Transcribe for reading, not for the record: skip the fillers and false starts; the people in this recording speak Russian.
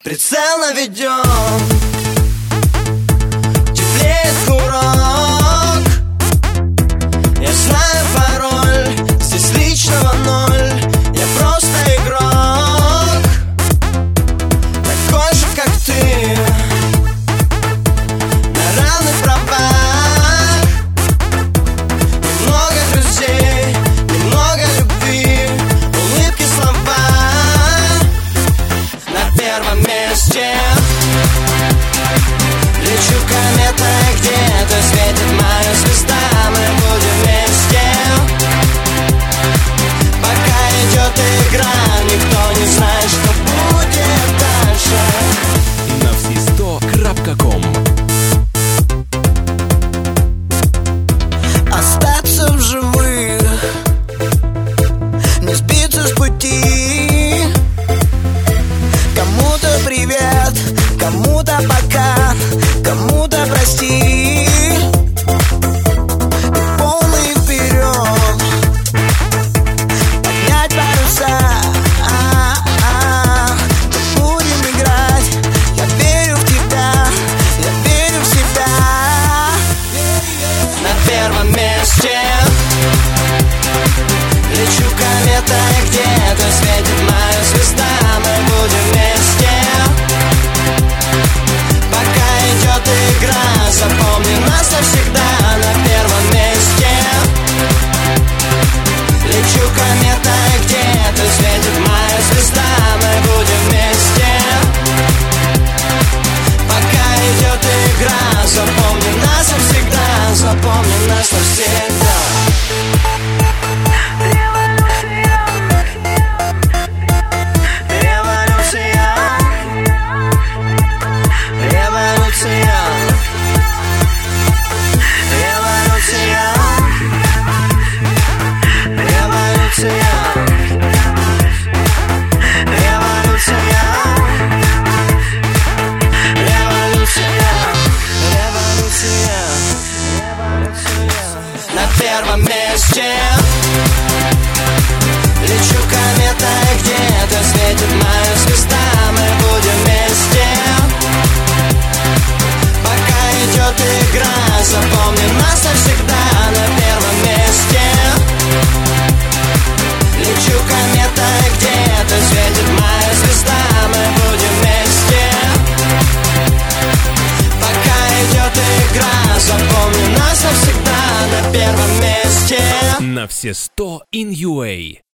Прицел наведен, теплеет курок. Я знаю пароль, здесь личного ноль. Я просто игрок, такой же, как ты, на равных правах. Немного друзей, немного любви, улыбки, слова. На первом месте лечу кометой, где-то светит моя звезда. Мы будем вместе, пока идет игра. Никто не знает, что будет дальше. Na wsi100.com. Остаться в живых, не сбиться с пути. Кому-то привет, кому-то пока, кому-то прости. И полный вперед, поднять паруса. Будем играть, я верю в тебя, я верю в себя. На первом месте лечу кометой, где-то светит моя звезда. Мы будем вместе, пока идет игра. Запомни нас навсегда. На первом месте лечу кометой, где-то светит моя звезда. Мы будем вместе, пока идет игра. Запомни нас навсегда, запомни нас навсегда. На первом месте лечу кометой, где-то светит моя звезда. Мы будем вместе, пока идет игра. Запомни нас навсегда. На первом месте лечу кометой, где-то светит моя звезда. Мы будем вместе, пока идет игра. Запомни нас навсегда. На первом месте. На все 100 in UA.